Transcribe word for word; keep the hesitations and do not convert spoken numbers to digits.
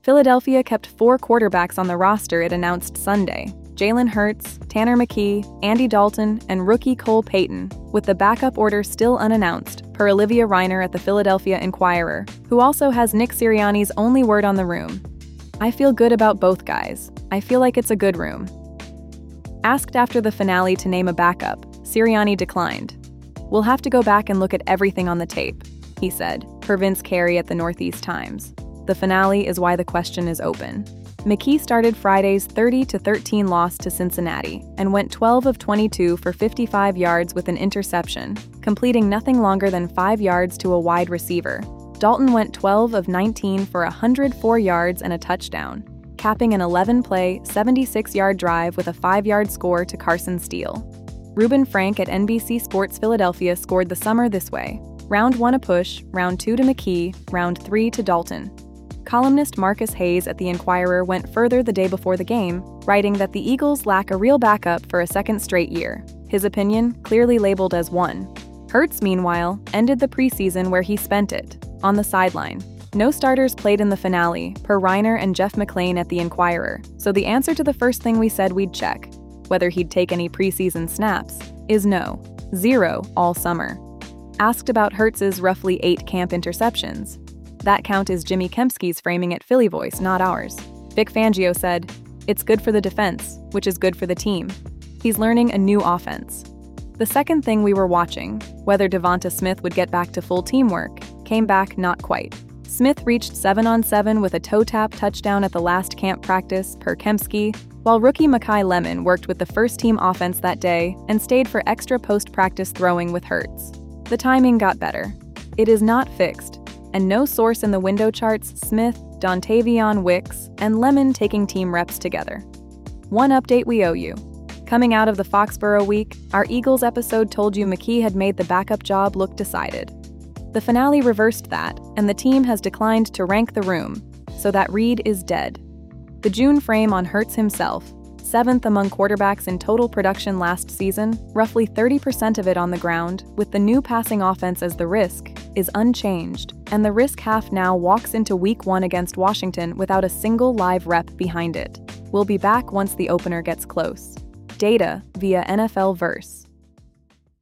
Philadelphia kept four quarterbacks on the roster it announced Sunday: Jalen Hurts, Tanner McKee, Andy Dalton, and rookie Cole Payton, with the backup order still unannounced, per Olivia Reiner at the Philadelphia Inquirer, who also has Nick Sirianni's only word on the room. "I feel good about both guys. I feel like it's a good room." Asked after the finale to name a backup, Sirianni declined. "We'll have to go back and look at everything on the tape," he said, per Vince Carey at the Northeast Times. The finale is why the question is open. McKee started Friday's thirty to thirteen loss to Cincinnati and went twelve of twenty-two for fifty-five yards with an interception, completing nothing longer than five yards to a wide receiver. Dalton went twelve of nineteen for one hundred four yards and a touchdown, capping an eleven-play, seventy-six-yard drive with a five-yard score to Carson Steele. Reuben Frank at N B C Sports Philadelphia scored the summer this way: round one a push, round two to McKee, round three to Dalton. Columnist Marcus Hayes at The Inquirer went further the day before the game, writing that the Eagles lack a real backup for a second straight year, his opinion clearly labeled as one. Hurts, meanwhile, ended the preseason where he spent it, on the sideline. No starters played in the finale, per Reiner and Jeff McLean at The Inquirer, so the answer to the first thing we said we'd check, whether he'd take any preseason snaps, is no. Zero all summer. Asked about Hurts's roughly eight camp interceptions. That count is Jimmy Kempski's framing at Philly Voice, not ours. Vic Fangio said, "It's good for the defense, which is good for the team. He's learning a new offense." The second thing we were watching, whether Devonta Smith would get back to full teamwork, came back not quite. Smith reached seven on seven with a toe-tap touchdown at the last camp practice, per Kempski, while rookie Makai Lemon worked with the first-team offense that day and stayed for extra post-practice throwing with Hurts. The timing got better. It is not fixed, and no source in the window charts Smith, Dontavion Wicks, and Lemon taking team reps together. One update we owe you. Coming out of the Foxborough week, our Eagles episode told you McKee had made the backup job look decided. The finale reversed that, and the team has declined to rank the room, so that read is dead. The June frame on Hurts himself, seventh among quarterbacks in total production last season, roughly thirty percent of it on the ground, with the new passing offense as the risk, is unchanged, and the risk half now walks into week one against Washington without a single live rep behind it. We'll be back once the opener gets close. Data via N F L Verse.